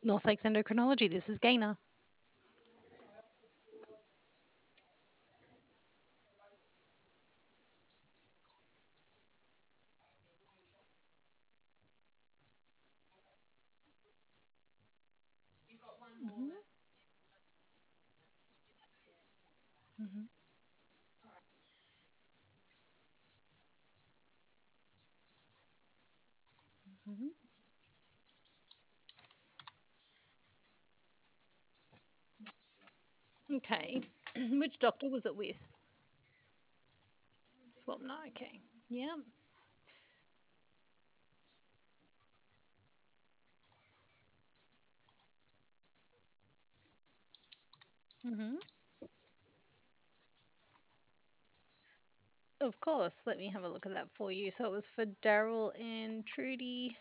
North Lakes Endocrinology. This is Gaina. Mhm, mhm, mhm. Okay. Which doctor was it with? Swap. No. Okay. Yeah. Hmm. Of course. Let me have a look at that for you. So it was for Daryl and Trudy.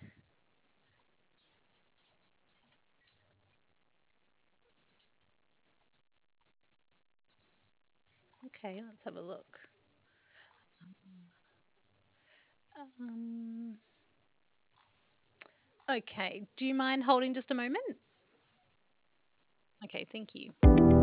Okay. Let's have a look. Um, okay. Do you mind holding just a moment? Okay. Thank you.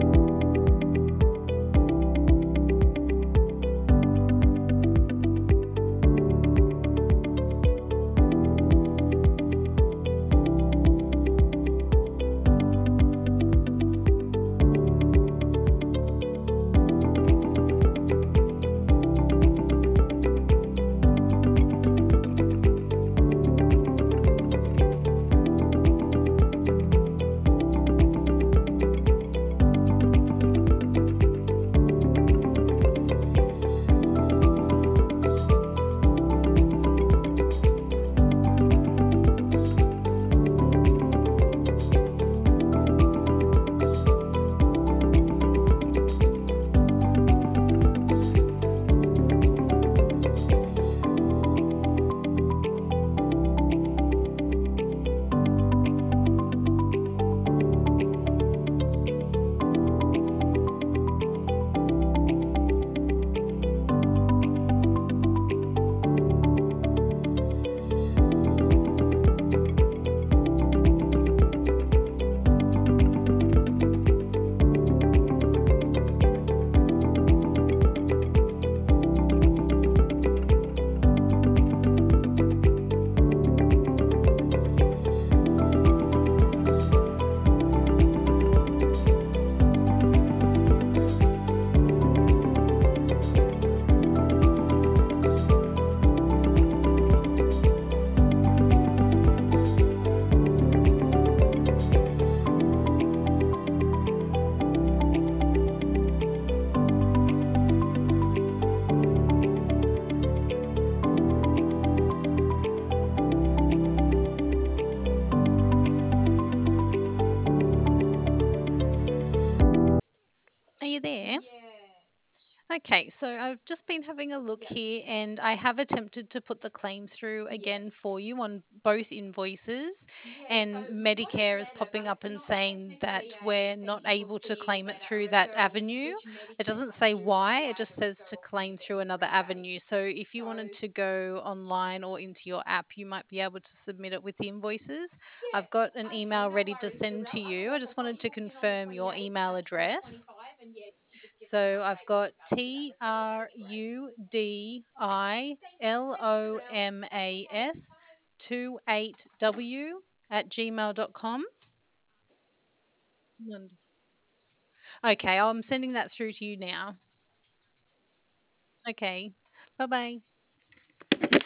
Are you there? Okay, so I've just been having a look here and I have attempted to put the claim through again for you on both invoices, and Medicare is popping up and saying that we're not able to claim it through that avenue. It doesn't say why, it just says to claim through another avenue. So if you wanted to go online or into your app, you might be able to submit it with the invoices. I've got an email ready to send to you. I just wanted to confirm your email address. So I've got TRUDILOMAS 28W@gmail.com. Okay, I'm sending that through to you now. Okay, bye bye.